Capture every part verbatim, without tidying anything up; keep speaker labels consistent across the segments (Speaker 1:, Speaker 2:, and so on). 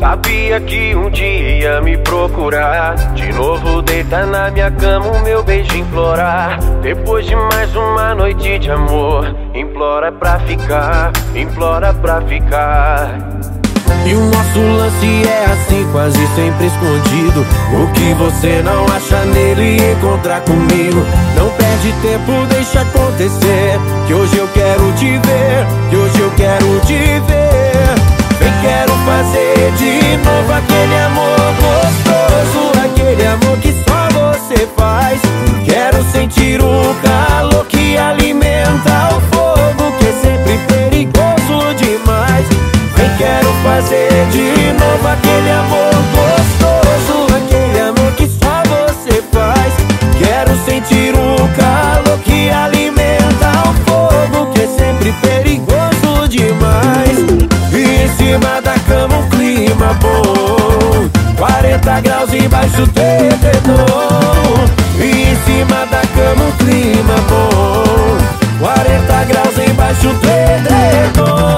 Speaker 1: Sabia que um dia ia me procurar, de novo deitar na minha cama, o meu beijo implorar. Depois de mais uma noite de amor, implora pra ficar, implora pra ficar. E o nosso lance é assim, quase sempre escondido. O que você não acha nele, encontrar comigo. Não perde tempo, deixa acontecer, que hoje eu quero te ver, que hoje eu quero te ver. Vem, quero fazer de novo aquele amor gostoso, aquele amor que só você faz. Quero sentir o calor que alimenta o fogo, que é sempre perigoso demais. Vem, quero fazer de novo aquele amor gostoso, aquele amor que só você faz. Quero sentir o calor que alimenta o fogo, que é sempre perigoso demais. E em cima da cama um clima bom, quarenta graus embaixo do edredom. E em cima da cama um clima bom, quarenta graus embaixo do edredom.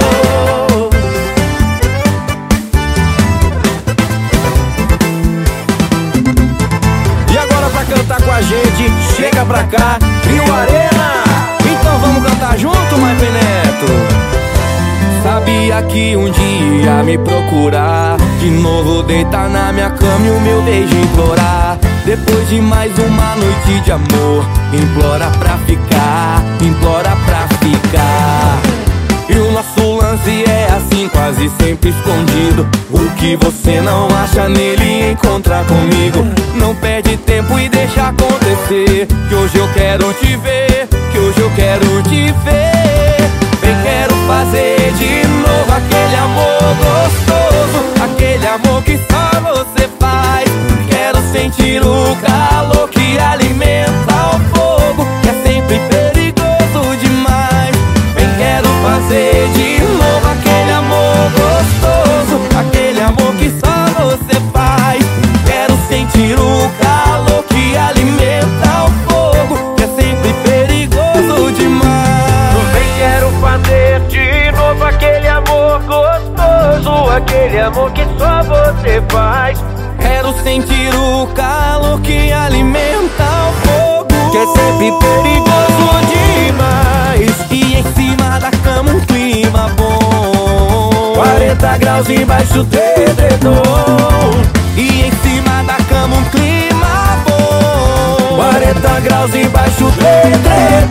Speaker 1: Cantar com a gente, chega pra cá, Trio Arena. Então vamos cantar junto, My Neto. Sabia que um dia ia me procurar, de novo deitar na minha cama e o meu beijo implorar. Depois de mais uma noite de amor, implora pra ficar, implora pra ficar. E o nosso lance é assim, quase sempre escondido. O que você não acha nele, encontra comigo. Não perde tempo e deixa acontecer, que hoje eu quero te ver, que hoje eu quero te ver. Vem, quero fazer de novo aquele amor gostoso, aquele amor que só você faz. Quero sentir o calor que alimenta o fogo, que é sempre perigoso demais. Vem, quero fazer de novo aquele amor gostoso, aquele amor que só você faz. Quero sentir o calor que alimenta o fogo, que é sempre perigoso demais. Vem, quero fazer de novo aquele amor gostoso, aquele amor que só você faz. Quero sentir o calor que alimenta o fogo, que é sempre perigoso demais. E em cima da cama um clima bom, quarenta graus embaixo do edredom. E em cima da cama um clima bom, quarenta graus embaixo do edredom.